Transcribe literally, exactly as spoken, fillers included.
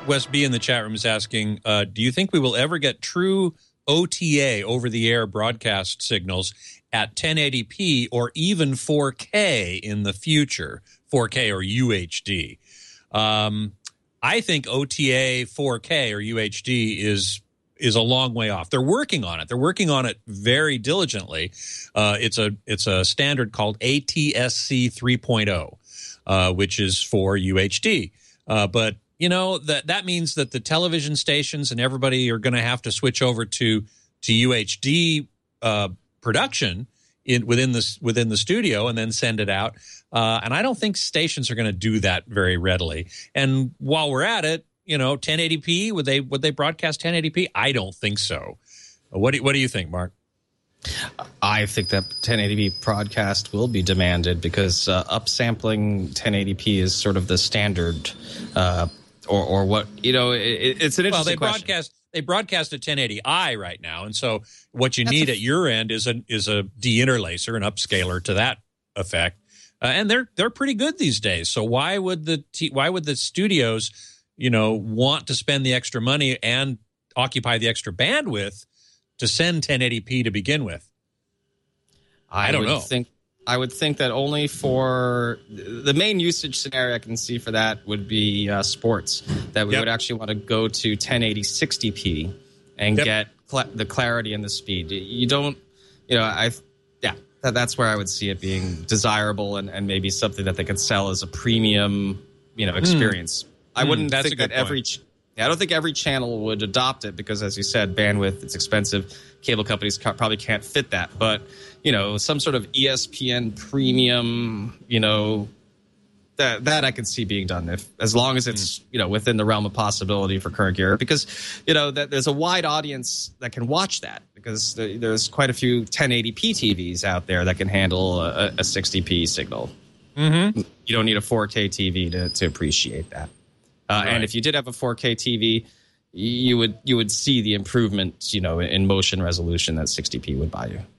Wes B in the chat room is asking, uh, do you think we will ever get true O T A, over-the-air broadcast signals at ten eighty p or even four K in the future, four K or U H D? Um, I think O T A four K or U H D is is a long way off. They're working on it. They're working on it very diligently. Uh, it's a it's a standard called A T S C three point oh, uh, which is for U H D. Uh, but you know, that that means that the television stations and everybody are going to have to switch over to to U H D uh, production in within the within the studio and then send it out. Uh, and I don't think stations are going to do that very readily. And while we're at it, you know, ten eighty p, would they would they broadcast ten eighty p? I don't think so. What do what do you think, Mark? I think that ten eighty p broadcast will be demanded because uh, upsampling ten eighty p is sort of the standard. Uh, Or, or what, you know, it, it's an interesting well, they question. broadcast they broadcast at ten eighty i right now, and so what you That's need a, at your end is a is a deinterlacer, an upscaler to that effect, uh, and they're they're pretty good these days. So why would the t- why would the studios, you know, want to spend the extra money and occupy the extra bandwidth to send ten eighty p to begin with? I, I don't would know. Think I would think that only for the main usage scenario I can see for that would be uh, sports, that we yep. would actually want to go to ten eighty sixty p and yep. get cl- the clarity and the speed. You don't, you know, I, yeah, that, that's where I would see it being desirable and, and maybe something that they could sell as a premium, you know, experience. Mm. I wouldn't mm, think that every, ch- yeah, I don't think every channel would adopt it because, as you said, bandwidth, it's expensive. Cable companies ca- probably can't fit that, but you know, some sort of E S P N premium, you know, that that I could see being done if, as long as it's, you know, within the realm of possibility for current gear, because, you know, that there's a wide audience that can watch that because there's quite a few ten eighty p T Vs out there that can handle a, a sixty p signal. Mm-hmm. You don't need a four K T V to, to appreciate that. Uh, right. And if you did have a four K T V, you would you would see the improvement, you know, in motion resolution that sixty p would buy you.